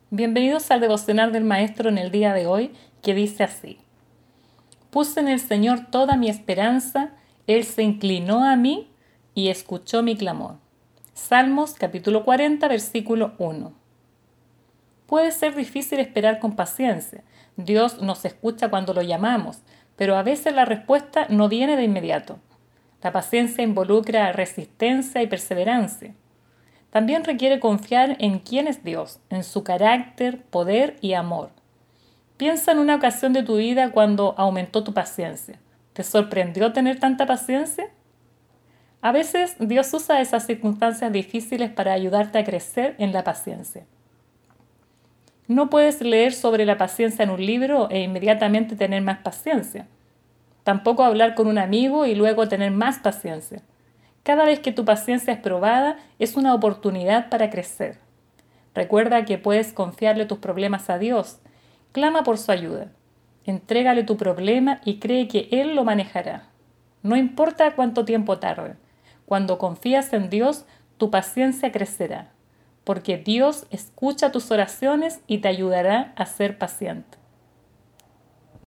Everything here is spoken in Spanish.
Bienvenidos al devocional del Maestro en el día de hoy, que dice así: Puse en el Señor toda mi esperanza, Él se inclinó a mí y escuchó mi clamor. Salmos capítulo 40, versículo 1. Puede ser difícil esperar con paciencia. Dios nos escucha cuando lo llamamos, pero a veces la respuesta no viene de inmediato. La paciencia involucra resistencia y perseverancia. También requiere confiar en quién es Dios, en su carácter, poder y amor. Piensa en una ocasión de tu vida cuando aumentó tu paciencia. ¿Te sorprendió tener tanta paciencia? A veces Dios usa esas circunstancias difíciles para ayudarte a crecer en la paciencia. No puedes leer sobre la paciencia en un libro e inmediatamente tener más paciencia. Tampoco hablar con un amigo y luego tener más paciencia. Cada vez que tu paciencia es probada, es una oportunidad para crecer. Recuerda que puedes confiarle tus problemas a Dios. Clama por su ayuda. Entrégale tu problema y cree que Él lo manejará. No importa cuánto tiempo tarde. Cuando confías en Dios, tu paciencia crecerá, porque Dios escucha tus oraciones y te ayudará a ser paciente.